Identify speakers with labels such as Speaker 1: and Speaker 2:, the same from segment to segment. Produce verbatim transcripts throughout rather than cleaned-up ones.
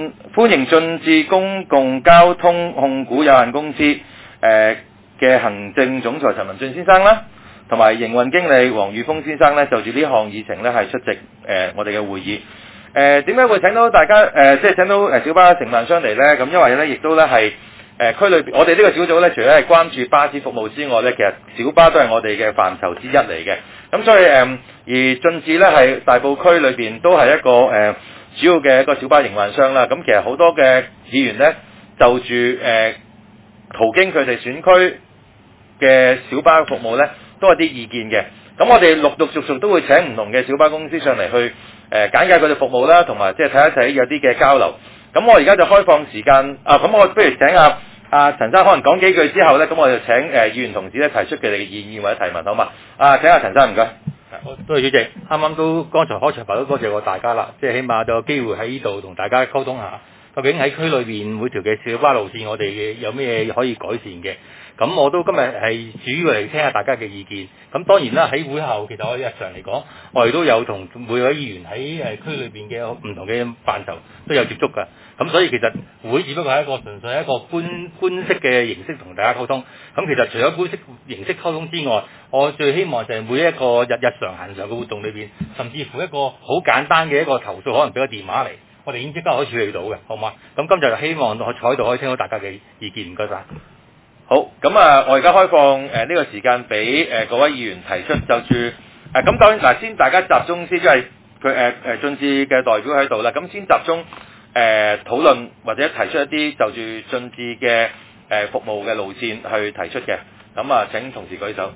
Speaker 1: 進歡迎進智公共交通控股有限公司誒嘅、呃、行政總裁陳文俊先生啦，同埋營運經理黃宇峰先生咧，就住呢項議程咧係出席誒、呃、我哋嘅會議。誒點解會請到大家誒、呃、即係請到誒小巴承辦商嚟咧？咁因為咧亦都咧係誒區裏邊，我哋呢個小組咧，除咗係關注巴士服務之外咧，其實小巴都係我哋嘅範疇之一嚟嘅。咁所以誒、呃、而進智咧係大埔區裏邊都係一個誒、呃、主要嘅一個小巴營運商啦。咁其實好多嘅議員咧就住誒、呃、途經佢哋選區嘅小巴服務咧，都有啲意見嘅。咁我哋陸陸續續都會請唔同嘅小巴公司上嚟去誒、呃、簡介佢哋服務啦，同埋即係睇一睇有啲嘅交流。咁我而家就開放時間啊，咁我不如請阿阿陳生可能講幾句之後咧，咁我就請誒、呃、議員同事咧提出佢哋嘅意見或者提問，好嘛？啊，請阿陳生唔該。
Speaker 2: 多謝主席，啱啱都剛才開場白都多謝過大家啦，即係起碼就有機會喺呢度同大家溝通下，究竟喺區裏邊每條嘅小巴路線我哋嘅有咩可以改善嘅。咁我都今日係主要嚟聽下大家嘅意見。咁當然啦，喺會後其實我日常嚟講，我哋都有同每位議員喺誒區裏邊嘅唔同嘅範疇都有接觸㗎。咁所以其實會只不過係一個純粹係一個官官式嘅形式同大家溝通。咁其實除咗官式形式溝通之外，我最希望就係每一個日日常恆常嘅活動裏邊，甚至乎一個好簡單嘅一個投訴，可能俾個電話嚟，我哋已經即刻可以處理到嘅，好嘛？咁今日就希望我坐喺度可以聽到大家嘅意見，唔該晒。
Speaker 1: 好，咁啊，我而家開放誒呢、呃這個時間俾誒各位議員提出就住誒，咁當然嗱，先大家集中先，即係佢誒誒進智嘅代表喺度啦，咁先集中誒討論或者提出一啲就住進智嘅誒服務嘅路線去提出嘅，咁啊請同事舉手。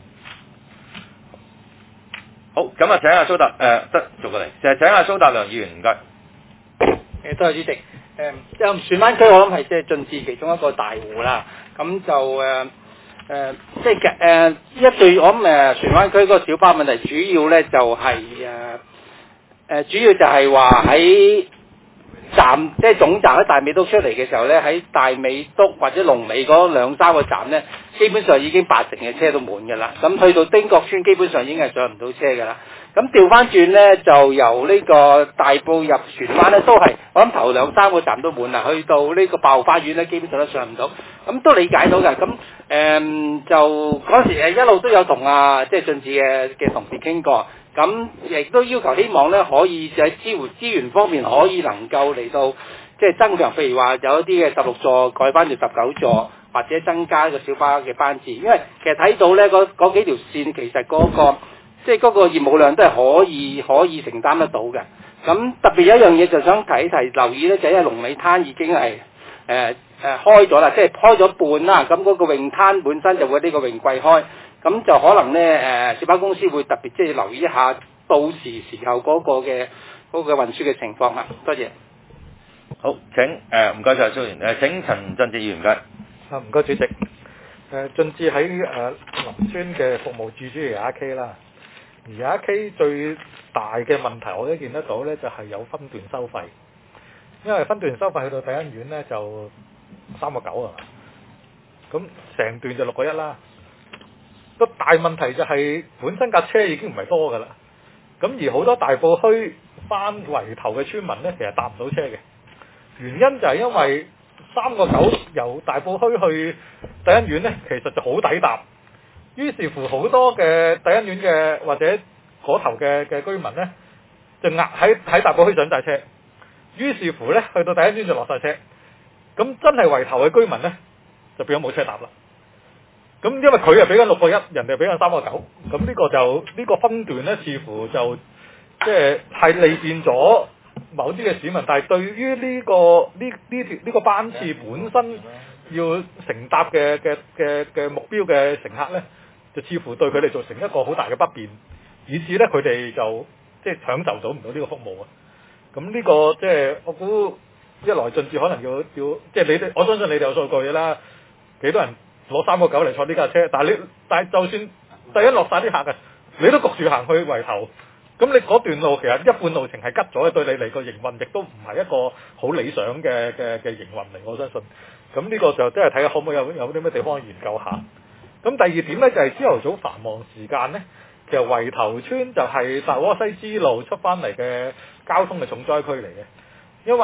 Speaker 1: 好，咁啊請阿蘇達誒得做過嚟，就係請阿蘇達良議員唔該。
Speaker 3: 誒多謝主席。誒就船灣區我諗係即係進智其中一個大戶啦。咁就誒誒、呃、即係誒、呃、一對我諗誒船灣區嗰個小巴問題主要咧就係誒誒主要就係話喺站即係總站喺大美督出嚟嘅時候咧，喺大美督或者龍尾嗰兩三個站咧，基本上已經八成嘅車都滿㗎啦。咁去到丁角村基本上已經係上唔到車㗎啦。咁調翻轉咧，就由呢個大埔入船灣咧，都係我諗頭兩三個站都滿啦。去到呢個爆花園咧，基本上都上唔到。咁都理解到㗎。咁誒、嗯、就嗰時誒一路都有同啊即係進智嘅嘅同事傾過。咁亦都要求希望咧可以喺支援資源方面可以能夠嚟到即係增強，譬如話有一啲嘅十六座改翻做十九座，或者增加個小巴嘅班次。因為其實睇到咧嗰嗰幾條線其實嗰、嗰個即係嗰個業務量都係可以可以承擔得到嘅。咁特別有一樣嘢就想提一提留意咧，就係因為龍尾灘已經係誒誒開咗啦，即係開咗半啦。咁嗰個泳灘本身就會呢個泳季開，咁就可能咧誒小巴公司會特別即係留意一下到時時候嗰個嘅嗰個運輸嘅情況啊。多謝。
Speaker 1: 好，請誒唔該晒蘇員誒請陳振智議員唔該。
Speaker 4: 啊唔該主席。誒進智喺誒林村嘅服務最主要係 R K 啦。而家 K 最大嘅問題，我都見得到咧，就係有分段收費。因為分段收費去到第一院咧就三個九啊，咁成段就六個一啦。個大問題就係本身架車已經唔係多噶啦，咁而好多大埔墟翻圍頭嘅村民咧，其實搭唔到車嘅。原因就係因為三個九由大埔墟去第一院咧，其實就好抵搭。於是乎好多嘅第一院嘅或者嗰頭嘅嘅居民咧，就壓喺喺大埔墟上晒車。於是乎咧，去到第一院就落晒車。咁真係圍頭嘅居民咧，就變咗冇車搭啦。咁因為佢又俾緊六個一，人哋俾緊三個九。咁呢個就呢、呢個分段咧，似乎就即係係利便咗某啲嘅市民，但係對於呢、呢個呢呢條呢個班次本身要乘搭嘅嘅嘅嘅目標嘅乘客咧，就似乎對佢哋造成一個好大嘅不便，以致咧佢哋就即係享受到唔到呢個服務啊！咁呢個即係我估一來進智可能要要即係你哋，我相信你哋有數據嘅啦，幾多人攞三個九嚟坐呢架車？但係你但係就算第一落晒啲客嘅，你都焗住行去圍頭，咁你嗰段路其實一半路程係吉咗嘅，對你嚟個營運亦都唔係一個好理想嘅嘅嘅營運嚟，我相信。咁呢個就真係睇下可唔可以有有啲咩地方研究下。咁第二點咧就係朝頭早繁忙時間咧，其實圍頭村就係大窩西支路出翻嚟嘅交通嘅重災區嚟嘅，因為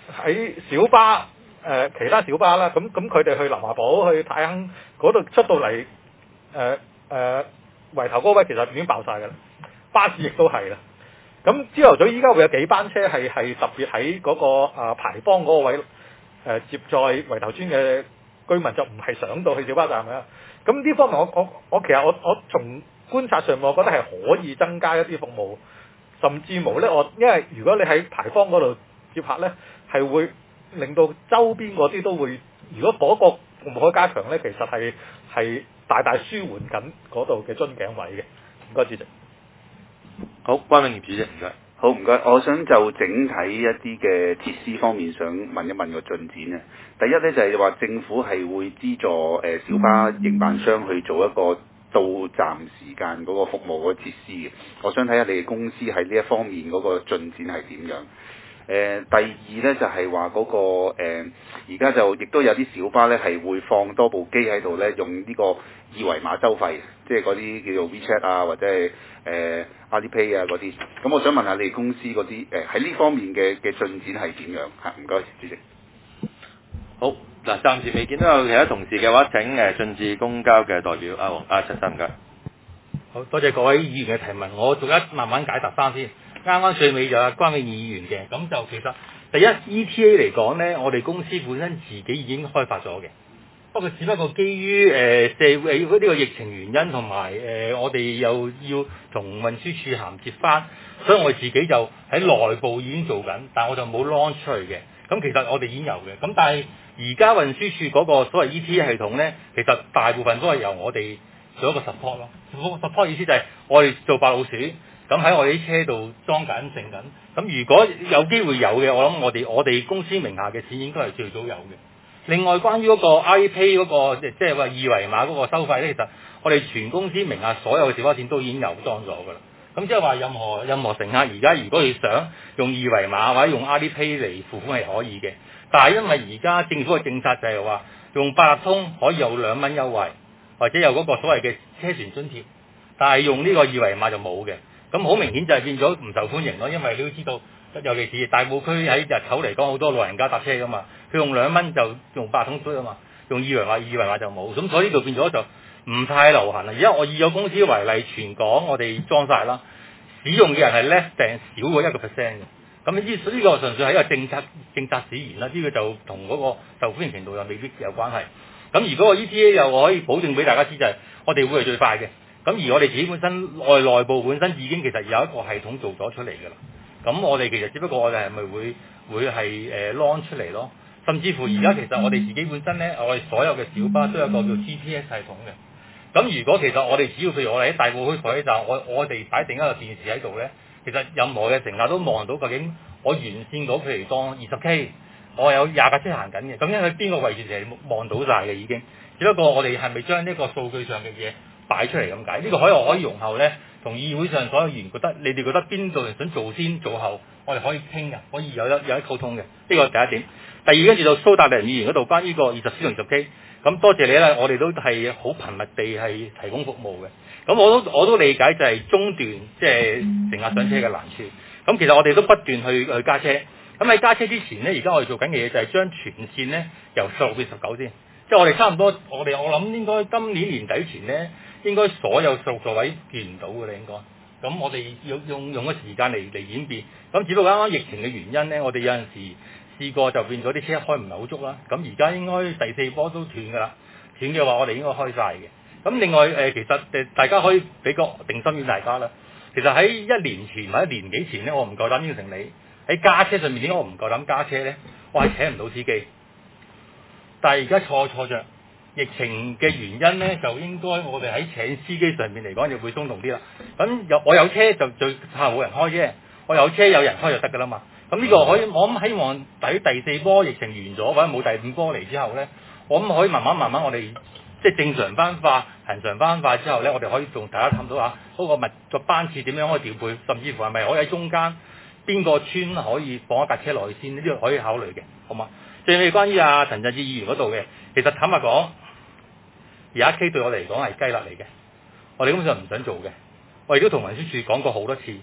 Speaker 4: 喺小巴誒、呃、其他小巴啦，咁咁佢哋去南華堡去太坑嗰度出到嚟誒誒圍頭嗰位其實已經爆晒㗎啦，巴士亦都係啦。咁朝頭早依家會有幾班車係係特別喺嗰、那個啊牌坊嗰個位誒、呃、接載圍頭村嘅居民，就唔係上到去小巴站嘅。咁呢方面我我我其實我我從觀察上我覺得係可以增加一啲服務，甚至乎咧我因為如果你喺牌坊嗰度接客咧，係會令到周邊嗰啲都會，如果嗰個服務可以加強咧，其實係係大大舒緩緊嗰度嘅樽頸位嘅。唔該主席。
Speaker 1: 好，關永業主席，唔該。
Speaker 5: 好，唔該。我想就整體一啲嘅設施方面，想問一問個進展啊。第一咧就係話政府係會資助誒、呃、小巴營辦商去做一個到站時間嗰個服務嗰個設施嘅。我想睇下你哋公司喺呢一方面嗰個進展係點樣？誒、呃、第二咧就係話嗰個誒而家就亦都有啲小巴咧係會放多部機喺度咧，用呢個二維碼收費，即係嗰啲叫做 WeChat 啊，或者係誒 Alipay 啊嗰啲。咁我想問下你哋公司嗰啲誒喺呢方面嘅嘅進展係點樣嚇？唔該，主席。
Speaker 1: 好，嗱，暫時未見到有其他同事嘅話，請誒進智公交嘅代表阿黃阿陳生，唔該。
Speaker 2: 好多謝各位議員嘅提問，我逐一慢慢解答翻先。啱啱最尾就係關永義議員嘅，咁就其實第一 E T A 嚟講呢，我哋公司本身自己已經開發咗嘅，不過只不過基於誒、呃、社會呢個疫情原因，同埋誒我哋又要同運輸署銜接翻，所以我哋自己就喺內部已經做緊，但我就冇 launch 出去嘅。咁其實我哋已經有嘅，咁但係而家運輸署嗰個所謂 E T A 系統呢，其實大部分都係由我哋做一個 support 咯。support 意思就係我哋做白老鼠。咁喺我哋啲車度裝緊剩緊，咁如果有機會有嘅，我諗我哋我哋公司名下嘅錢應該係最早有嘅。另外關於嗰個 Alipay 嗰個即係話二維碼嗰個收費咧，其實我哋全公司名下所有嘅小巴線都已經有裝咗㗎啦。咁即係話任何任何乘客而家如果佢想用二維碼或者用 Alipay 嚟付款係可以嘅，但係因為而家政府嘅政策就係話用八達通可以有兩蚊優惠，或者有嗰個所謂嘅車船津貼，但係用呢個二維碼就冇嘅。咁好明顯就係變咗唔受歡迎咯，因為你都知道，尤其是大埔區喺日頭嚟講，好多老人家搭車噶嘛，佢用兩蚊就用八通水啊嘛，用二維碼二維碼就冇，咁所以呢度變咗就唔太流行啦。而家我以我公司為例，全港我哋裝晒啦，使用嘅人係 less 定少過一個 percent 嘅。咁呢呢個純粹係一個政策政策使然啦，呢、這個就同嗰個受歡迎程度又未必有關係。咁如果個 E T A 又可以保證俾大家知就係、是，我哋會係最快嘅。咁而我哋自己本身外內部本身已經其實有一個系統做咗出嚟㗎啦。咁我哋其實只不過我哋係咪會會係誒 launch 出嚟咯？甚至乎而家其實我哋自己本身咧，我哋所有嘅小巴都有個叫 G P S 系統嘅。咁如果其實我哋只要譬如我哋喺大埔區火車站，我我哋擺定一個電視喺度咧，其實任何嘅乘客都望到究竟我沿線嗰譬如當二十 K，我有廿架車行緊嘅，咁因為邊個位置就係望到晒嘅已經。只不過我哋係咪將呢個數據上嘅嘢擺出嚟咁解？呢、這個可以我可以容後咧，同議會上所有議員覺得，你哋覺得邊度人想做先做後，我哋可以傾嘅，可以有得有得溝通嘅。呢、這個第一點。第二跟住到蘇達良議員嗰度關於個二十 C 同二十 K， 咁多謝你啦，我哋都係好頻密地係提供服務嘅。咁我都我都理解就係中段即係乘客上車嘅難處。咁其實我哋都不斷去去加車。咁喺加車之前咧，而家我哋做緊嘅嘢就係將全線咧由十六變十九先。即係我哋差唔多，我哋我諗應該今年年底前咧，應該所有十六座位見唔到嘅啦，應該。咁我哋要用用個時間嚟嚟演變。咁只不過啱啱疫情嘅原因咧，我哋有陣時試過就變咗啲車開唔係好足啦。咁而家應該第四波都斷㗎啦。斷嘅話，我哋應該開晒嘅。咁另外誒、呃，其實誒大家可以俾個定心丸大家啦。其實喺一年前或者一年幾前咧，我唔夠膽應承你喺加車上面，點解我唔夠膽加車咧？我係請唔到司機。但係而家錯錯着疫情嘅原因咧，就應該我哋喺請司機上面嚟講就會鬆動啲啦。咁有我有車就最怕冇人開啫，我有車有人開就得㗎啦嘛。咁呢個可以我諗希望喺第四波疫情完咗或者冇第五波嚟之後咧，我諗可以慢慢慢慢我哋即係正常翻化、恆常翻化之後咧，我哋可以同大家探討下嗰個物個班次點樣可以調配，甚至乎係咪可以喺中間邊個村可以放一架車落去先，呢啲可以考慮嘅，好嘛？最尾關於阿陳振智議員嗰度嘅，其實坦白講，而家 K 對我嚟講係雞肋嚟嘅，我哋根本上唔想做嘅。我亦都同運輸署講過好多次，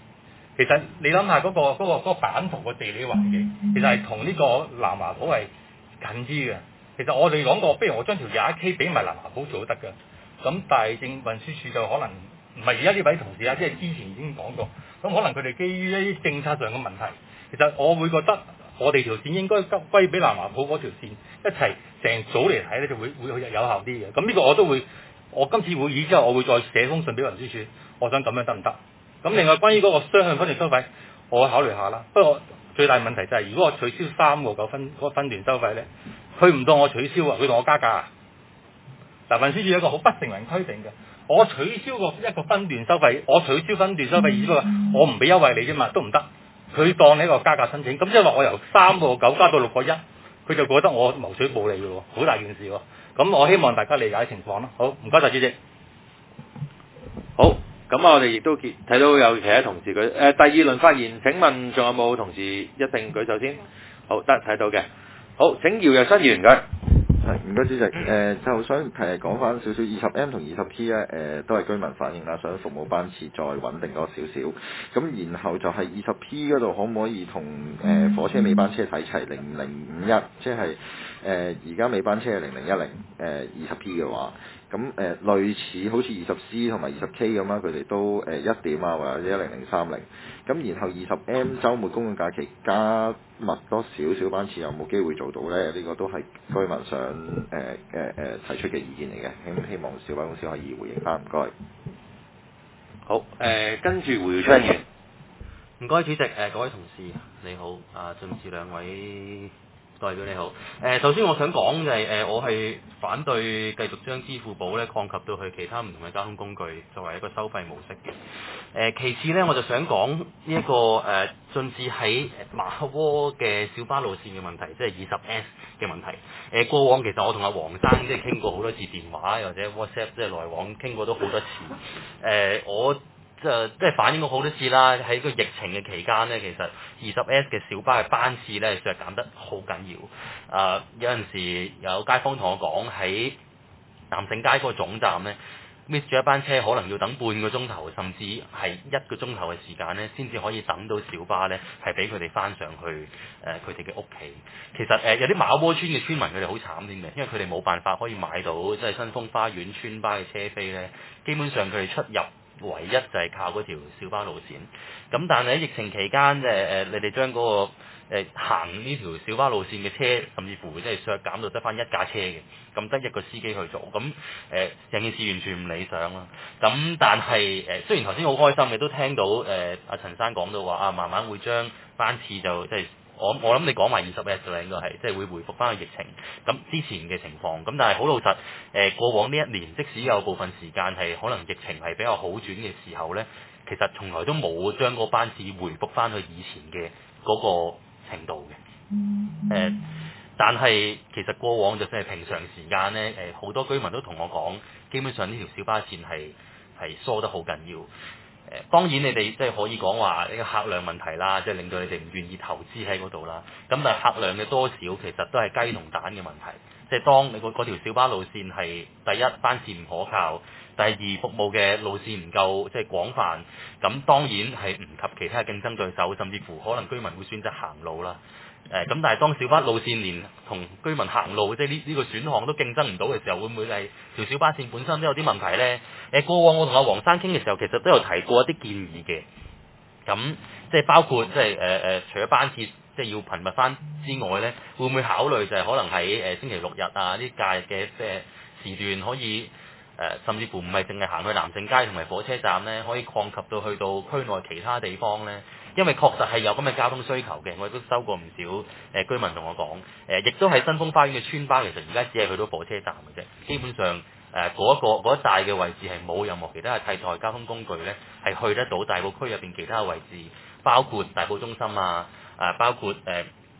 Speaker 2: 其實你諗下嗰個嗰、個嗰、個版圖個地理環境，其實係同呢個南華埔係近啲嘅。其實我哋講過，不如我將條廿一 K 俾埋南華埔做都得㗎。咁但係政運輸署就可能唔係而家呢位同事啊，即係之前已經講過。咁可能佢哋基於一啲政策上嘅問題，其實我會覺得我哋條線應該歸俾南華埔嗰條線一齊成組嚟睇咧，就會會有效啲嘅。咁呢個我都會，我今次會議之後，我會再寫封信俾運輸署，我想咁樣得唔得？咁另外關於嗰個雙向分段收費，我考慮下啦。不過最大問題就係、是，如果我取消三個九分嗰、那個分段收費咧，佢唔當我取消啊，佢同我加價啊。嗱，運輸署有一個好不成文規定嘅，我取消個一個分段收費，我取消分段收費，意思話我唔俾優惠你啫嘛，都唔得。佢當你一個加價申請，咁即係話我由三個九加到六個一，佢就覺得我謀取暴利嘅喎，好大件事喎。咁我希望大家理解情況啦。好，唔該晒主席。
Speaker 1: 好。咁我哋亦都見睇到有其他同事佢誒、呃、第二輪發言，請問仲有冇同事一定舉手先？好，得睇到嘅。好，請姚若新議員嘅。
Speaker 6: 係，唔該主席。誒、呃、就想誒講翻少少二十 M 同二十 P 咧，誒、呃、都係居民反映啦，想服務班次再穩定多少少。咁然後就係二十 P 嗰度可唔可以同誒、呃、火車尾班車睇齊零零五一，即係誒而家尾班車係零零一零，誒二十 P 嘅話。咁誒、呃、類似好似二十 C 同埋二十 K 咁啦，佢哋都誒一、呃、點啊，或者一零零三零。咁然後二十 M 週末公眾假期加密多少少班次，有冇機會做到咧？呢、這個都係居民想誒誒誒提出嘅意見嚟嘅。咁希望小巴公司可以回應翻，唔該。
Speaker 1: 好，誒、呃、跟住胡耀昌議員。
Speaker 7: 唔該主席，誒、呃、各位同事你好，啊進士兩位代表你好。誒、呃、首先我想講就係、是、誒、呃、我係反對繼續將支付寶咧擴及到去其他唔同嘅交通工具作為一個收費模式嘅。誒、呃、其次咧我就想講呢一個誒進士喺馬窩嘅小巴路線嘅問題，即係二十 S 嘅問題。誒、呃、過往其實我同阿黃生即係傾過好多次電話，或者 WhatsApp 即係來往傾過都好多次。誒、呃、我即係即係反映過好多次啦，喺個疫情嘅期間咧，其實二十 S 嘅小巴嘅班次咧，削減得好緊要。誒、呃、有陣時有街坊同我講喺南盛街嗰個總站咧，miss 咗一班車，可能要等半個鐘頭，甚至係一個鐘頭嘅時間咧，先至可以等到小巴咧，係俾佢哋翻上去誒佢哋嘅屋企。其實誒、呃、有啲馬窩村嘅村民佢哋好慘添嘅，因為佢哋冇辦法可以買到即係新豐花園村巴嘅車飛咧，基本上佢哋出入唯一就係靠嗰條小巴路線，咁但係喺疫情期間，誒、呃、誒，你哋將嗰、那個、呃、行呢條小巴路線嘅車，甚至乎即係削減到得返一架車嘅，咁得一個司機去做，咁誒成件事完全唔理想啦。咁但係誒、呃，雖然頭先好開心嘅，都聽到誒阿陳生講到話啊，慢慢會將班次就即係。我我諗你講埋二十日就應該係，即係會回復翻個疫情咁之前嘅情況。咁但係好老實，誒、呃、過往呢一年，即使有部分時間係可能疫情係比較好轉嘅時候呢，其實從來都冇將個班次回復翻去以前嘅嗰個程度嘅。誒、呃，但係其實過往就算係平常時間呢，誒、呃、好多居民都同我講，基本上呢條小巴線係係疏得好緊要。誒當然你哋即係可以講話呢個客量問題啦，即係令到你哋唔願意投資喺嗰度啦。咁但係客量嘅多少其實都係雞同蛋嘅問題。即係當你個嗰條小巴路線係第一班次唔可靠，第二服務嘅路線唔夠即係廣泛，咁當然係唔及其他競爭對手，甚至乎可能居民會選擇行路啦。誒咁，但係當小巴路線連同居民行路即係呢呢個選項都競爭唔到嘅時候，會唔會係條小巴線本身都有啲問題呢？誒過往我同阿黃生傾嘅時候，其實都有提過一啲建議嘅。咁即係包括即係誒誒，除咗班次即係要頻密翻之外呢，會唔會考慮就係可能喺誒星期六日啊呢假日嘅即係時段可以誒、呃，甚至乎唔係淨係行去南正街同埋火車站呢，可以擴及到去到區內其他地方呢？因為確實係有咁嘅交通需求嘅，我亦都收過唔少誒、呃、居民同我講，誒、呃、亦都喺新豐花園嘅村巴，其實而家只係去到火車站嘅啫，基本上誒嗰、呃、一個嗰一帶嘅位置係冇任何其他嘅替代交通工具咧，係去得到大埔區入邊其他嘅位置，包括大埔中心啊，誒、呃、包括誒、呃、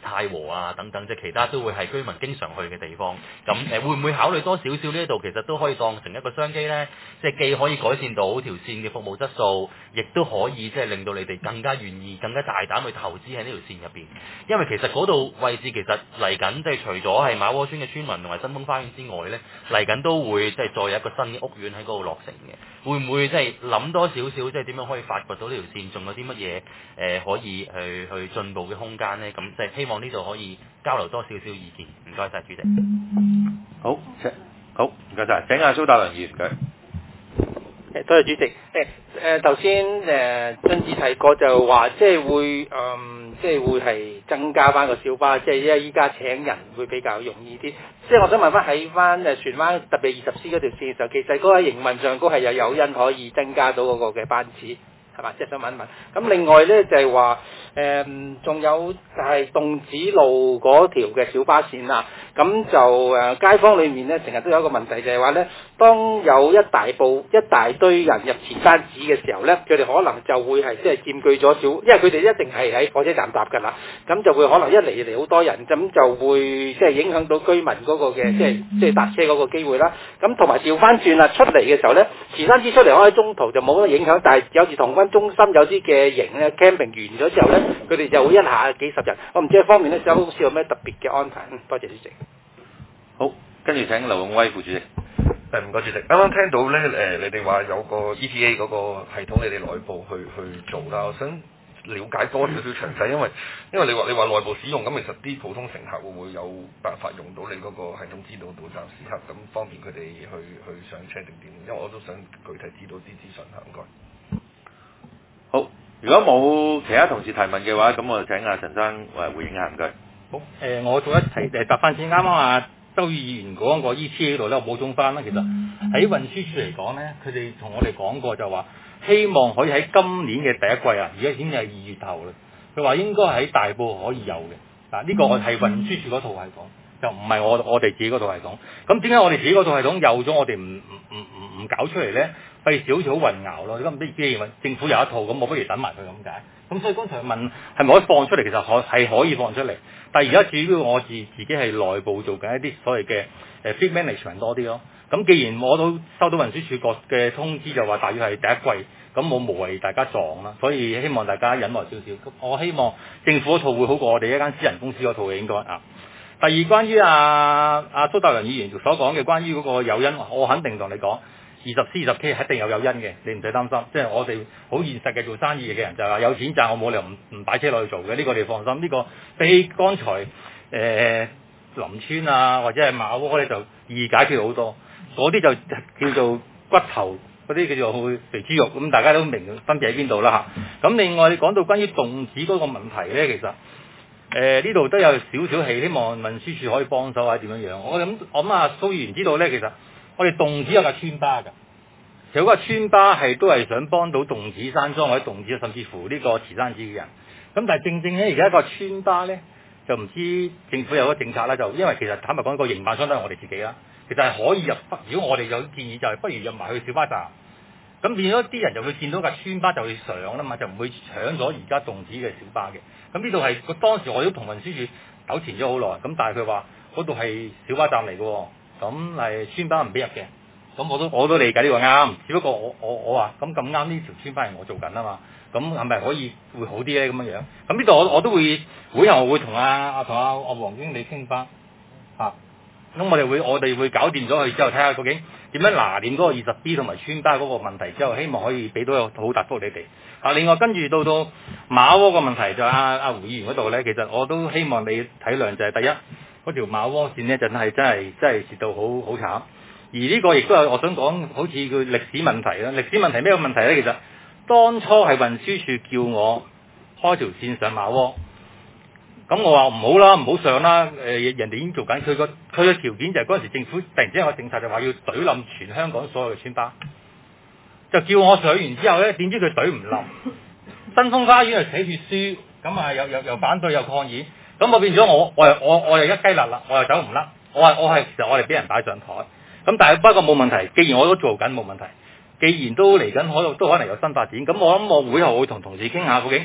Speaker 7: 太和啊等等，即係其他都會係居民經常去嘅地方。咁誒、呃、會唔會考慮多少少呢一度其實都可以當成一個商機呢？即係既可以改善到條線嘅服務質素，亦都可以即係令到你哋更加願意、更加大膽去投資喺呢條線入邊。因為其實嗰度位置其實嚟緊，即係除咗係馬窩村嘅村民同埋新豐花園之外呢，嚟緊都會即係再有一個新嘅屋苑喺嗰度落成嘅。會唔會即係諗多少少，即係點樣可以發掘到呢條線，仲有啲乜嘢誒可以去去進步嘅空間呢？咁即係希望呢度可以交流多少少意見。唔該晒主席。
Speaker 1: 好，好，唔該晒。請阿蘇達良議員佢。
Speaker 3: 誒，多謝主席。誒誒，頭先誒俊志提過就話，即係會嗯，即係會係增加翻個小巴，即係因為依家請人會比較容易啲。即係我想問翻喺翻誒荃灣特別二十 C 嗰條線嘅時候，其實嗰個營運上高係有誘因可以增加到嗰個嘅班次。係嘛？即係想問一問。咁另外咧就係話誒，仲、呃、有就係洞子路嗰條嘅小巴線啦。咁就誒、呃、街坊裏面咧，成日都有一個問題，就係話咧，當有一大部一大堆人入慈山寺嘅時候咧，佢哋可能就會係即係佔據咗少，因為佢哋一定係喺火車站搭㗎啦。咁就會可能一嚟嚟好多人，咁就會即係影響到居民嗰個嘅即係即係搭車嗰個機會啦。咁同埋調翻轉啦，出嚟嘅時候咧，慈山寺出嚟可能喺中途就冇乜影響，但係有時同翻中心有啲嘅營咧 camping 完咗之後咧，佢哋就會一下幾十人。我唔知呢方面咧，有好似有咩特別嘅安排？嗯，多謝主席。
Speaker 1: 好，跟住請劉永威副主席。
Speaker 8: 誒唔該主席，啱啱聽到咧誒、呃，你哋話有個 E T A 嗰個系統，你哋內部去去做啦。我想了解多少少詳細，因為因為你話你話內部使用，咁其實啲普通乘客會唔會有辦法用到你嗰個系統，知道到站時刻，咁方便佢哋去去上車定點？因為我都想具體知道啲資訊嚇，唔該。
Speaker 1: 好，如果冇其他同事提問嘅話，咁我就請阿陳生誒回應下，唔該。
Speaker 2: 好，誒、呃、我做一提誒答翻先，啱啱啊周議員講個 E T A 嗰度咧，我補充翻啦。其實喺運輸署嚟講咧，佢哋同我哋講過就話，希望可以喺今年嘅第一季啊，而家已經係二月頭啦。佢話應該喺大埔可以有嘅，嗱、這、呢個我係運輸署嗰套系統，就唔係我我哋自己嗰套系統。咁點解我哋自己嗰套系統有咗，我哋唔唔唔唔搞出嚟咧？費事好似好混淆咯。咁唔知既然政府有一套，咁我不如等埋佢咁解。咁所以剛才問係咪可以放出嚟？其實可係可以放出嚟，但係而家主要我自自己係內部做緊一啲所謂嘅誒 fleet management 多啲咯。咁既然我都收到運輸署個嘅通知，就話大約係第一季，咁我無謂大家撞啦，所以希望大家忍耐少少。我希望政府嗰套會好過我哋一間私人公司嗰套嘅應該啊。第二，關於阿阿蘇達良議員所講嘅關於嗰個誘因，我肯定同你講。二十 C 二十 K 一定有誘因嘅，你唔使擔心。即係我哋好現實嘅做生意嘅人就係話有錢賺，我冇理由唔唔擺車落去做嘅。呢、這個你放心。呢、這個比起剛才誒、呃、林村啊或者係馬窩咧就易解決好多。嗰啲就叫做骨頭，嗰啲叫做肥豬肉。咁大家都明分別喺邊度啦嚇。咁另外你講到關於動子嗰個問題咧，其實誒呢度都有少少係希望運輸署可以幫手或者點樣樣。我諗我諗阿蘇議員知道咧，其實。我哋洞子有架村巴㗎，其實嗰個村巴係都係想幫到洞子山莊或者洞子甚至乎呢個慈山寺嘅人。咁但係正正咧，而家個村巴咧就唔知政府有個政策啦，就因為其實坦白講，個營辦商都係我哋自己啦，其實係可以入。如果我哋有建議，就係不如入埋去小巴站，咁變咗啲人就會見到架村巴就會上啦嘛，就唔會搶咗而家洞子嘅小巴嘅。咁呢度係個當時我都同運輸署糾纏咗好耐，咁但係佢話嗰度係小巴站嚟嘅。咁係村巴唔俾入嘅，咁我都我都理解呢個啱，只不過我我我話咁咁啱呢條村巴係我做緊啊嘛，咁係咪可以會好啲咧咁樣樣？咁呢度我我都會會後會同阿阿同阿阿黃經理傾翻嚇，咁我哋會我哋會搞掂咗佢之後，睇下究竟點樣拿掂嗰個二十 B 同埋村巴嗰個問題之後，希望可以俾到有好答覆你哋。啊，另外跟住到到馬窩個問題就阿阿胡議員嗰度咧，其實我都希望你體諒就係第一。嗰條馬窩線咧，就係真係真係蝕到好好慘。而呢個亦都係我想講，好似個歷史問題啦。歷史問題咩問題咧？其實當初係運輸署叫我開條線上馬窩，咁我話唔好啦，唔好上啦。誒、呃，人哋已經做緊，佢個佢嘅條件就係嗰陣時政府突然之間有個政策就話要懟冧全香港所有嘅村巴，就叫我上完之後咧，點知佢懟唔冧。新豐花園又寫住書，咁啊又又又反對又抗議。咁我變咗我我又我我又一雞肋啦，我又走唔甩，我係我係其實我哋俾人擺上台，咁但係不過冇問題，既然我都做緊冇問題，既然都嚟緊可能都可能有新發展，咁我諗我會後會同同事傾下究竟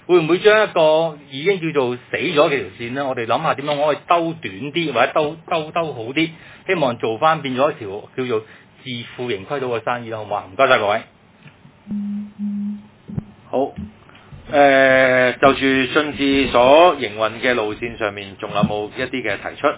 Speaker 2: 會唔會將一個已經叫做死咗嘅條線咧，我哋諗下點樣可以兜短啲，或者兜兜兜好啲，希望做翻變咗一條叫做自負盈虧到嘅生意啦，好唔好啊？唔該晒各位。
Speaker 1: 好，誒、呃、就住信置所營運嘅路線上面，仲有冇一啲嘅提出？誒、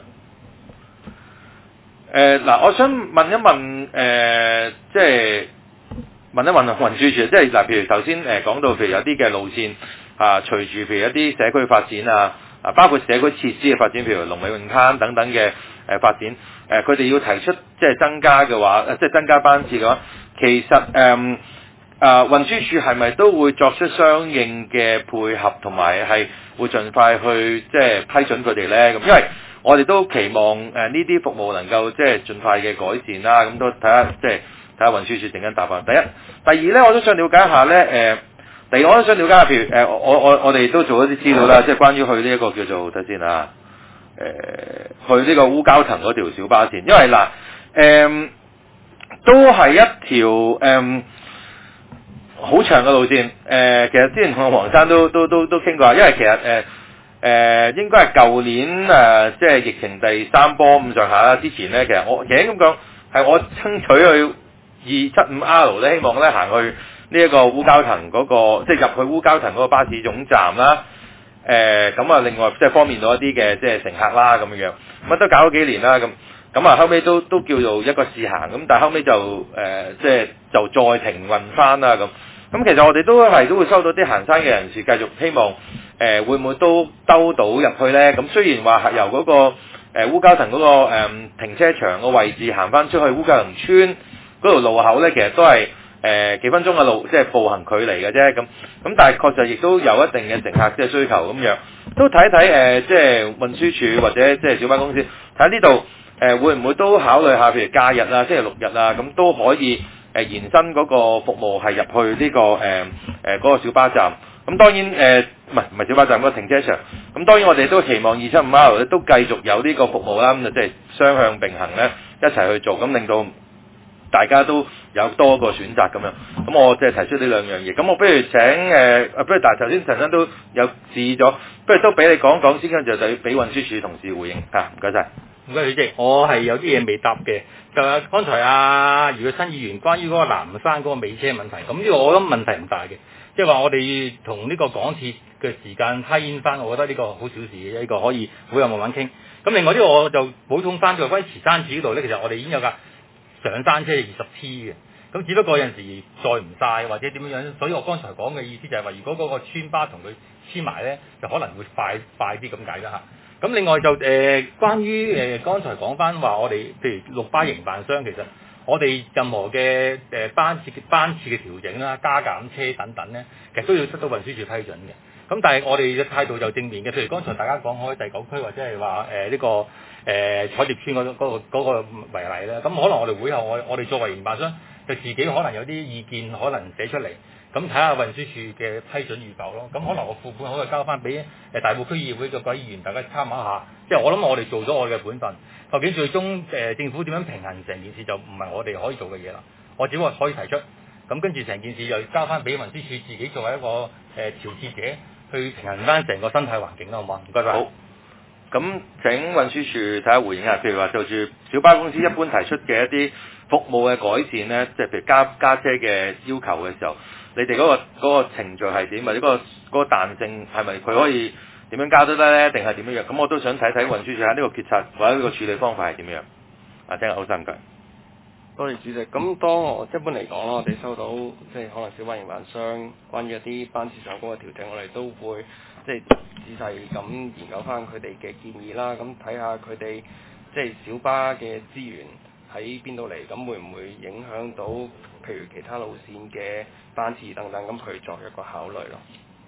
Speaker 1: 呃、嗱，我想問一問誒、呃，即係問一問運輸署，即係嗱，譬如頭先誒講到，譬如有啲嘅路線啊，隨住譬如一啲社區發展啊，啊包括社區設施嘅發展，譬如龍尾泳灘等等嘅誒發展，誒佢哋要提出即係增加嘅話，即係增加班次嘅話，其實誒。呃啊，運輸署係咪都會作出相應嘅配合，同埋係會盡快去即係批准佢哋呢？咁因為我哋都期望誒呢啲服務能夠即係盡快嘅改善啦。咁都睇下即係睇下運輸署陣間答法。第一，第二呢，我都想了解一下呢。誒、呃，第二我都想了解下，譬如誒、呃、我我我哋都做一啲資料啦，即係關於去呢一個叫做睇先啊，誒、呃、去呢個烏蛟騰嗰條小巴線，因為嗱誒、呃、都係一條誒。呃好長嘅路線，誒、呃，其實之前同阿黃生都都都都傾過，因為其實誒誒、呃呃、應該係舊年誒、呃、即係疫情第三波咁上下啦。之前咧，其實我其實咁講係我爭取去二七五 R 咧，希望咧行去呢一個烏蛟騰嗰個，即係入去烏蛟騰嗰個巴士總站啦。誒咁啊，另外即係方便到一啲嘅即係乘客啦咁樣樣，咁都搞咗幾年啦咁。咁啊，後尾都都叫做一個試行，咁但係後尾就誒、呃，即係就再停運翻啦咁。咁其實我哋都係都會收到啲行山嘅人士繼續希望誒、呃，會唔會都兜到入去呢？咁雖然話係由嗰、那個誒、呃、烏蛟騰嗰、那個、呃、停車場個位置行翻出去烏蛟騰村嗰條路口呢，其實都係誒、呃、幾分鐘嘅路，即係步行距離嘅啫。咁咁但係確實亦都有一定嘅乘客即係需求咁樣，都睇一睇誒，即係運輸署或者即係小巴公司睇下呢度。誒、呃、會唔會都考慮下，譬如假日啊、星期六日啊，咁都可以誒、呃、延伸嗰個服務係入去呢、這個誒誒嗰個小巴站。咁當然誒唔係唔係小巴站嗰、那個停車場。咁當然我哋都期望二七五 R 咧都繼續有呢個服務啦。咁就即係雙向並行咧一齊去做，咁令到大家都有多個選擇咁樣。咁我即係提出呢兩樣嘢。咁我不如請誒、呃，不如但係頭先陳生都有指咗，不如都俾你講講先，跟住就要俾運輸署同事回應嚇。唔該晒。
Speaker 2: 唔該，主席，我係有啲嘢未答嘅。就係剛才啊余偉新議員關於嗰個南山嗰個尾車問題，咁呢個我諗問題唔大嘅，即係話我哋同呢個港鐵嘅時間批翻，我覺得呢個好小事嘅，呢、呢個可以每日慢慢傾。咁另外呢個我就補充翻，就關於慈山寺嗰度咧，其實我哋已經有架上山車二十 T 嘅，咁只不過有陣時載唔晒或者點樣樣，所以我剛才講嘅意思就係話，如果嗰個村巴同佢黐埋咧，就可能會快快啲咁解啦嚇。咁另外就誒、呃，關於誒、呃、剛才講翻話，我哋譬如綠巴營辦商，其實我哋任何嘅誒、呃、班次班次嘅調整啦、加減車等等咧，其實都要得到運輸署批准嘅。咁但係我哋嘅態度就正面嘅，譬如剛才大家講開第九區或者係話誒呢個誒、呃、彩蝶村嗰、那個嗰、那個為例咧，咁可能我哋會後我我哋作為營辦商，就自己可能有啲意見可能寫出嚟。咁睇下運輸署嘅批准與否咯，咁可能我副本可以交翻俾誒大埔區議會嘅各位議員，大家參考下。即係我諗我哋做咗我哋嘅本分，究竟最終誒、呃、政府點樣平衡成件事就唔係我哋可以做嘅嘢啦。我只不過可以提出，咁跟住成件事又交翻俾運輸署自己作為一個誒、呃、調節者，去平衡翻成個生態環境啦，好嘛？唔該晒。
Speaker 1: 好。咁請運輸署睇下回應下，譬如話就住小巴公司一般提出嘅一啲服務嘅改善咧，即係譬如加加車嘅要求嘅時候。你哋嗰、那個那個程序係點？或者嗰個嗰、那個彈性係咪佢可以點樣加都得咧？定係點樣樣？咁我都想睇睇運輸署喺呢個決策或者呢個處理方法係點樣。啊，聽下好生唔該。
Speaker 9: 多謝主席。咁當我一般嚟講啦，我哋收到即係可能小巴營辦商關於一啲班次上高嘅調整，我哋都會即係仔細咁研究翻佢哋嘅建議啦。咁睇下佢哋即係小巴嘅資源喺邊度嚟，咁會唔會影響到譬如其他路線嘅班次等等，咁去作一個考慮咯。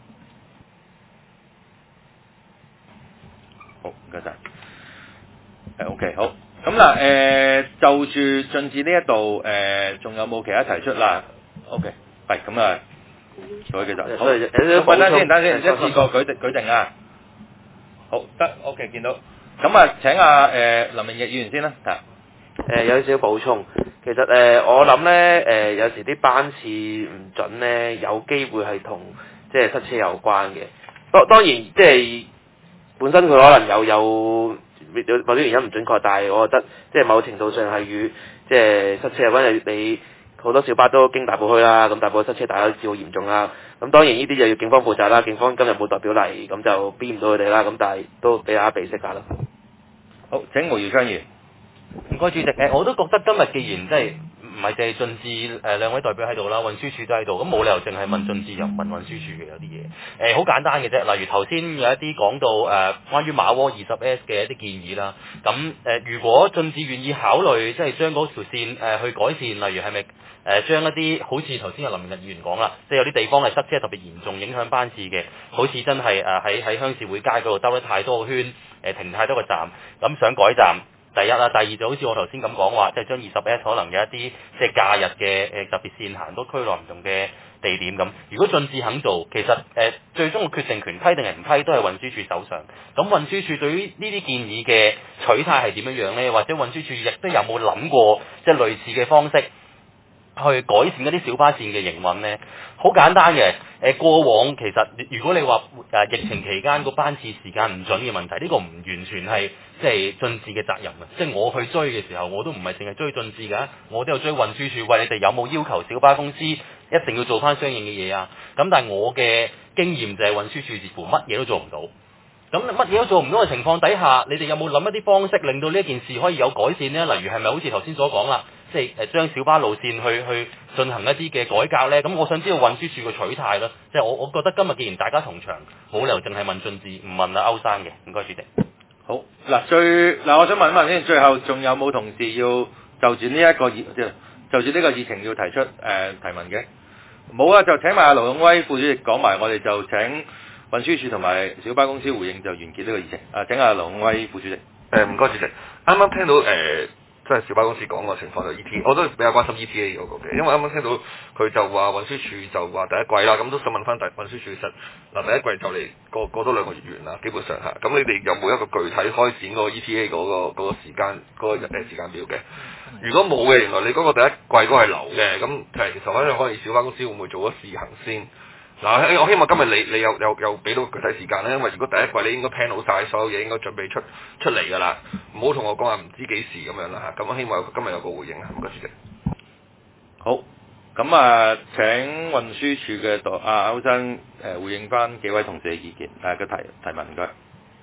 Speaker 1: 好，唔該晒。誒 OK， 好。咁嗱，誒、呃、就住進至呢一度，誒仲有冇其他提出啦 ？OK，係咁啊，再繼續。好，等陣先，等陣先，一次過舉定舉定啊。好，得 OK， 見到。咁啊，請阿誒、呃、林明日議員先啦。啊。
Speaker 10: 誒、呃、有少少補充，其實誒、呃、我諗咧誒有時啲班次唔準咧，有機會係同即係塞車有關嘅。當當然即係本身佢可能有有有某啲原因唔準確，但係我覺得即係某程度上係與即係塞車有關。你好多小巴都經大埔區啦，咁大埔塞車大家都知好嚴重啦。咁當然呢啲就要警方負責啦，警方今日冇代表嚟，咁就逼唔到佢哋啦。咁但係都俾大家備識下啦。
Speaker 1: 好，請毛耀昌議員。
Speaker 7: 唔該主席，誒我都覺得今日既然即係唔係淨係進智誒兩位代表喺度啦，運輸署都喺度，咁冇理由淨係問進智又唔問運輸署嘅有啲嘢。誒好簡單嘅啫，例如頭先有一啲講到誒、呃、關於馬窩二十 S 嘅一啲建議啦。咁誒、呃、如果進智願意考慮即係將嗰條線誒、呃、去改善，例如係咪誒將一啲好似頭先阿林明日議員講啦，即係有啲地方係塞車特別嚴重，影響班次嘅，好似真係誒喺喺鄉事會街嗰度兜得太多個圈，誒、呃、停太多個站，咁想改站。第一啦，第二就好似我頭先咁講話，即係將二十 S 可能有一啲即係假日嘅誒特別線行到區內唔同嘅地點咁。如果進智肯做，其實誒、呃、最終嘅決定權批定係唔批都係運輸署手上。咁運輸署對於呢啲建議嘅取態係點樣樣咧？或者運輸署亦都有冇諗過即係類似嘅方式去改善一啲小巴線嘅營運呢？好簡單嘅，誒過往其實如果你話誒疫情期間個班次時間唔準嘅問題，呢、這個唔完全係即係進智嘅責任啊！即係我去追嘅時候，我都唔係淨係追進智㗎，我都有追運輸署，喂，你哋有冇要求小巴公司一定要做翻相應嘅嘢啊？咁但係我嘅經驗就係運輸署似乎乜嘢都做唔到。咁乜嘢都做唔到嘅情況底下，你哋有冇諗一啲方式令到呢一件事可以有改善呢？例如係咪好似頭先所講啦，即係誒將小巴路線去去進行一啲嘅改革呢？咁我想知道運輸署嘅取態啦。即係我我覺得今日既然大家同場，冇理由淨係問進智，唔問阿歐生嘅。唔該，主席。
Speaker 1: 好嗱，最嗱，我想問一問先，最後仲有冇同事要就住呢一個議即係就住呢個議程要提出誒、呃、提問嘅？冇啊，就請埋阿盧勇威副主席講埋，我哋就請運輸署同埋小巴公司回應就完結呢個議程。啊，請阿盧勇威副主席。
Speaker 8: 誒唔該主席，啱啱聽到誒。呃即係小巴公司講個情況就 E T A， 我都比較關心 E T A 嗰個嘅，因為啱啱聽到佢就話運輸署就話第一季啦，咁都想問翻第運輸署其實嗱第一季就嚟過過多兩個月完啦，基本上嚇，咁你哋有冇一個具體開展嗰個 E T A 嗰、嗰個嗰、嗰個時間嗰、嗰個日誒時間表嘅？如果冇嘅，原來你嗰個第一季都係流嘅，咁其實可能可以小巴公司會唔會做咗試行先？嗱，我希望今日你你有有有俾到具體時間咧，因為如果第一季你應該 plan 好晒所有嘢，應該準備出出嚟㗎啦，唔好同我講話唔知幾時咁樣啦嚇。咁我希望今日有個回應啊，唔該主席。
Speaker 1: 好，咁啊請運輸署嘅代啊歐生誒回應翻幾位同事嘅意見誒嘅提提問唔該。
Speaker 9: 誒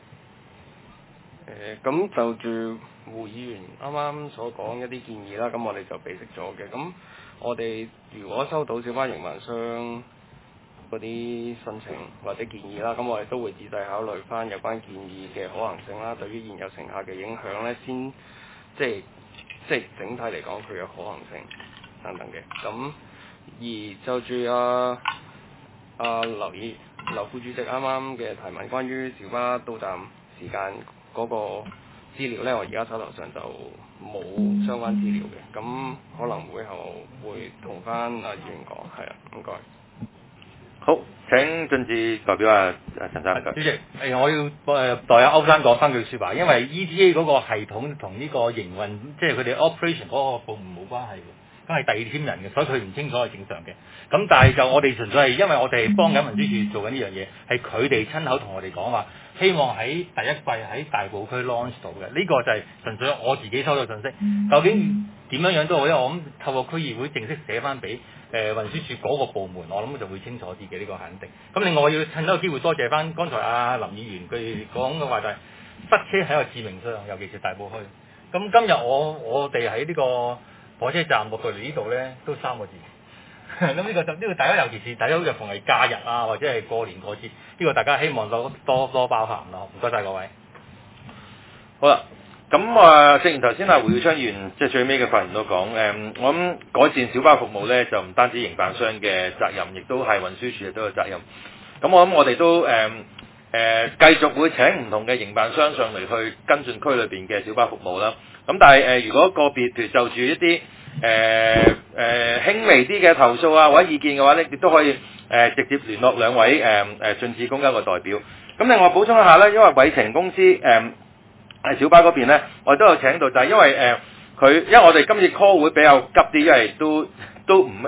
Speaker 9: 咁就住胡議員啱啱所講一啲建議啦，咁我哋就備悉咗嘅。咁我哋如果收到小巴營辦商嗰啲申請或者建議啦，咁我哋都會仔細考慮翻有關建議嘅可行性啦，對於現有乘客嘅影響咧，先即係即係整體嚟講佢嘅可行性等等嘅。咁而就住啊啊劉議劉副主席啱啱嘅提問，關於小巴到站時間嗰個資料咧，我而家手頭上就冇相關資料嘅，咁可能會後會同翻阿議員講，係啊，唔該。
Speaker 1: 好，請進智代表啊陳生。
Speaker 2: 主席，誒我要誒代阿歐生講翻句説話，因為 E T A 嗰個系統同呢個營運，即係佢哋 operation 嗰個部門冇關係嘅，咁係第二 team 人嘅，所以佢唔清楚係正常嘅。咁但係就我哋純粹係因為我哋幫緊運輸署做緊呢樣嘢，係佢哋親口同我哋講話，希望喺第一季喺大埔區 launch 到嘅。呢、這個就係純粹我自己收到信息，究竟點樣樣都好，因為我諗透過區議會正式寫翻俾誒運輸署嗰個部門，我諗就會清楚啲嘅呢個肯定。咁另外我要趁呢個機會多謝翻剛才阿林議員佢講嘅話就係、是、塞車係一個致命傷，尤其是大埔區。咁今日我我哋喺呢個火車站落到嚟呢度咧，都三個字。咁呢、這個就呢、這個大家尤其是大家好似逢係假日啊，或者係過年過節，呢、這個大家希望多多多包涵咯。唔該晒各位。
Speaker 1: 好啦，咁啊，正如頭先阿胡耀昌議員即係最尾嘅發言都講，誒，我諗改善小巴服務咧，就唔單止營辦商嘅責任，亦都係運輸署亦都有責任。咁我諗我哋都誒誒、呃、繼續會請唔同嘅營辦商上嚟去跟進區裏邊嘅小巴服務啦。咁但係誒、呃，如果個別譬如就住一啲誒誒輕微啲嘅投訴啊或者意見嘅話咧，亦都可以誒、呃、直接聯絡兩位誒誒進智公交嘅代表。咁另外補充一下咧，因為偉程公司誒係、呃、小巴嗰邊咧，我哋都有請到，就係因為誒佢、呃、因為我哋今次 call 會比較急啲，因為都都唔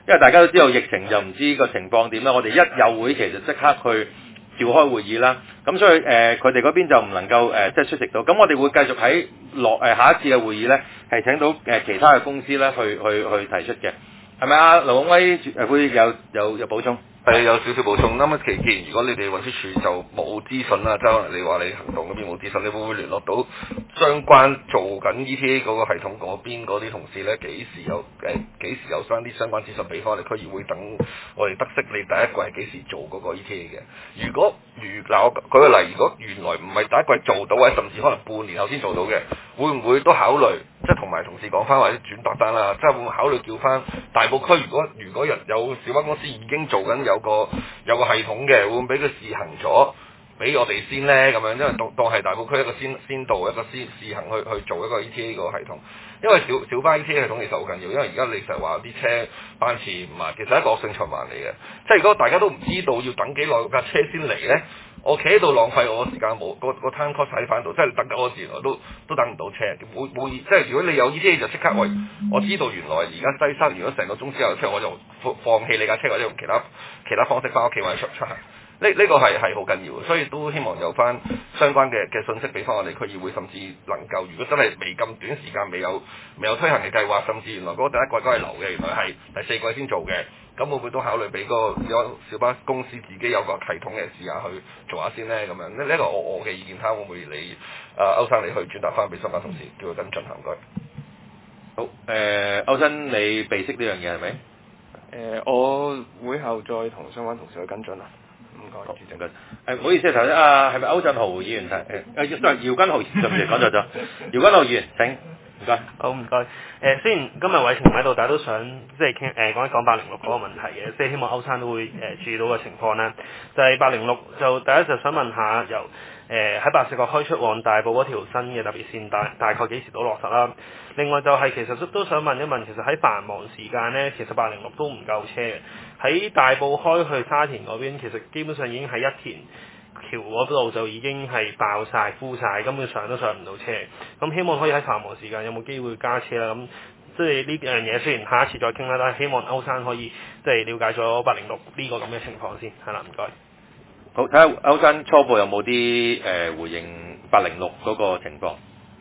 Speaker 1: 因為大家都知道疫情就唔知個情況點啦，我哋一有會其實即刻去召開會議啦，咁所以誒佢哋嗰邊就唔能夠誒、呃、即係出席到，咁我哋會繼續喺落誒下一次嘅會議咧，係請到誒、呃、其他嘅公司咧去去去提出嘅，係咪啊？劉永威誒會有有有補充？
Speaker 8: 係有少少補充。啱啱其既然如果你哋運輸署就冇資訊啦，即係可能你話你行動嗰邊冇資訊，你會唔會聯絡到相關做緊 E T A 嗰個系統嗰邊嗰啲同事咧？幾時有誒幾時有翻啲相關資訊俾翻我哋區議會，等我哋得悉你第一季係幾時做嗰個 E T A 嘅？如果如嗱我舉個例，如果原來唔係第一季做到，或者甚至可能半年後先做到嘅，會唔會都考慮即係同埋同事講翻或者轉達單啦？即係會唔會考慮叫翻大埔區？如果如果人有小巴公司已經做緊有個有個系統嘅，會唔會俾佢試行咗俾我哋先呢？咁樣，因為當當係大埔區一個先先導一個先試行去去做一個 E T A 個系統。因為小小巴 E T A 系統其實好緊要，因為而家你成日話啲車班次唔係，其實係一個惡性循環嚟嘅。即係如果大家都唔知道要等幾耐架車先嚟呢，我企喺度浪費我時間，冇個個 time cost 喺翻度，即係等嗰個時我都都等唔到車。會會即係如果你有 E T A 就即刻喂，我知道原來而家擠塞，如果成個鐘之後出，我就放放棄你架車，或者用其他其他方式翻屋企或者出出行。呢呢、這個係係好緊要，所以都希望有翻相關嘅嘅信息俾翻我哋區議會，甚至能夠如果真係未咁短時間未有未有推行嘅計劃，甚至原來嗰個第一季都係流嘅，原來係第四季先做嘅，咁會唔會都考慮俾嗰個有小巴公司自己有個系統嘅試下去做下先呢？咁樣呢呢個我我嘅意見，睇下會唔會你啊歐生你去轉達翻俾相關同事，叫佢跟進行唔該。
Speaker 1: 好，誒、呃、歐生你備悉呢樣嘢係咪？
Speaker 9: 誒、呃，我會後再同相關同事去跟進啦。唔該，主席。
Speaker 1: 誒，唔好意思，頭先啊，係咪歐振豪議員提？誒、呃，都係姚根豪，對唔住，講錯咗。姚根豪議員，請，唔該。
Speaker 11: 好，唔該。誒、呃，雖然今日偉霆喺度，但係都想即係傾誒講一講八零六嗰個問題嘅，即係希望歐生都會誒、呃、注意到嘅情況啦。就係八零六，就第一就想問下，由誒喺白石角開出往大埔嗰條新嘅特別線大大概幾時到落實啦？另外就係其實都都想問一問，其實喺繁忙時間呢，其實八零六都唔夠車嘅。喺大埔開去沙田嗰邊，其實基本上已經喺一田橋嗰度就已經係爆晒、敷晒，根本上都上唔到車。咁希望可以喺繁忙時間有冇機會加車啦？咁即係呢樣嘢，雖然下一次再傾啦，但係希望歐生可以即係了解咗八零六呢個咁嘅情況先。係啦，唔該。
Speaker 1: 好，睇下歐生初步有冇啲誒回應八零六嗰個情況。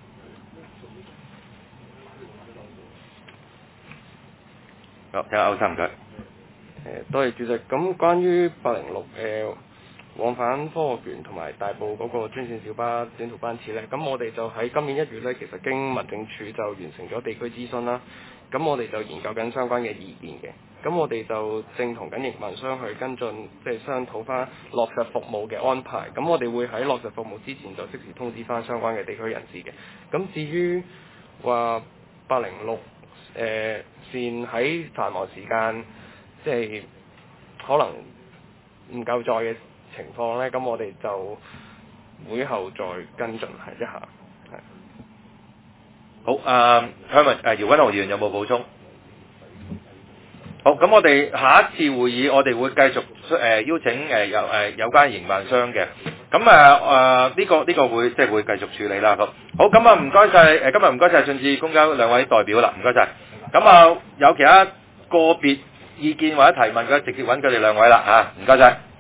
Speaker 1: 好，睇下歐生唔該。
Speaker 9: 誒，多謝主席。咁關於八零六誒往返科學園同埋大埔嗰個專線小巴短途班次咧，咁我哋就喺今年一月咧，其實經民政處就完成咗地區諮詢啦。咁我哋就研究緊相關嘅意見嘅。咁我哋就正同緊營運商去跟進，即係商討翻落實服務嘅安排。咁我哋會喺落實服務之前就即時通知翻相關嘅地區人士嘅。咁至於話八零六誒線喺繁忙時間，即係可能唔夠載嘅情況咧，咁我哋就會後再跟進係一下。係。
Speaker 1: 好，啊向文誒姚君豪議員有冇補充？好，咁我哋下一次會議，我哋會繼續誒、呃、邀請誒有誒有關營辦商嘅。咁啊誒呢個呢、這個會即係會繼續處理啦。好，好咁啊唔該晒誒，今日唔該晒信置公交兩位代表啦，唔該晒。咁啊有其他個別意見或者提問嘅，直接揾佢哋兩位啦嚇，唔該晒。